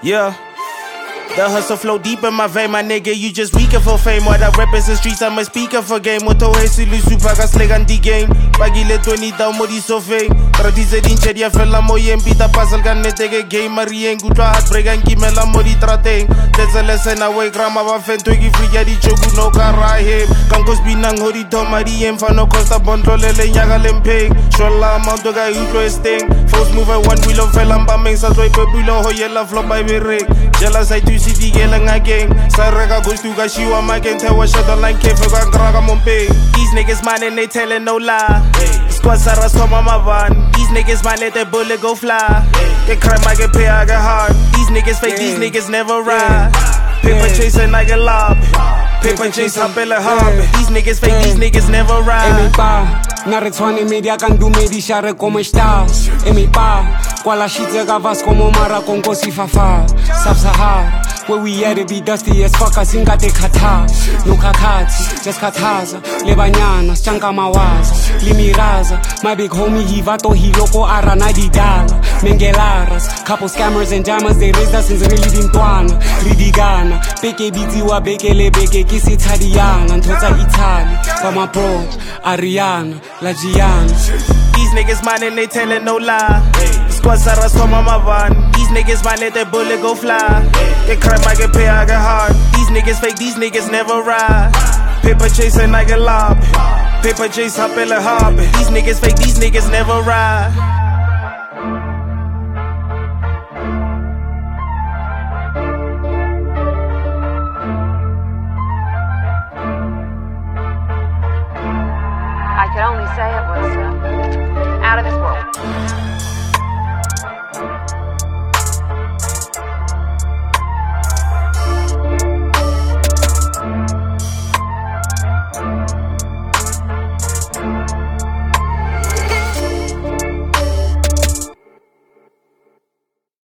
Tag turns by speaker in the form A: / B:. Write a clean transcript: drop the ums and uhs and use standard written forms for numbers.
A: Yeah. The hustle flow deep in my vein, my nigga, you just weaker for fame. What I represent streets, I'm a speaker for game. Moto hesili super ka slag anti game. Pagile 20 down modi so fame. Tradise din chedia fella moyen pita puzzle kan netege game marien gutwa heartbreak an kimela modi trateng. That's a lesson away grandma ba fento ki free ya di chogu no kara him. Kankos binang hodi to marien fa no costa bontrolele nyaga lempeng. Shola amount ga interesting. First move one wheel of fella mbameng sa toy pebulo hoyela flop by berek. Jealous I do city gelang again. Sarega goes to Gashiwa Magen Tewa Shadow Line Kefe Graga Mompe. These niggas man and they telling no lie. Squad Saras come on my van. These niggas man let that bullet go fly. Get crime I get pay I get hard. These niggas fake, these niggas never ride. Paper chasing I get lob. Paper chase up in the hobby. These niggas fake, these niggas never ride.
B: Naretshwane media kan dumedisha re como estás mi pa kwala shitse ka vas como mara con kosi fafa Sub-Sahara where we at it be dusty as fuck asingate khatha no khakhathi just khathaza le banyana shanka mawaza limiraza my big homie hivato hiloko arana didala mengelaras couple scammers and jammers they raised us since really dintwana ridigana beke biziwa bekele beke kisithadiyana ntotsa Italy bama pro Ariana La Gianna.
A: These niggas mine and they telling no lie. Squad Saras come on my van. These niggas might let that bullet go fly. Get crime I get pay I get hard. These niggas fake, these niggas never ride. Paper chasing I get lob. Paper chase up in the hobby. These niggas fake, these niggas never ride.
C: I could only say it was out of this world.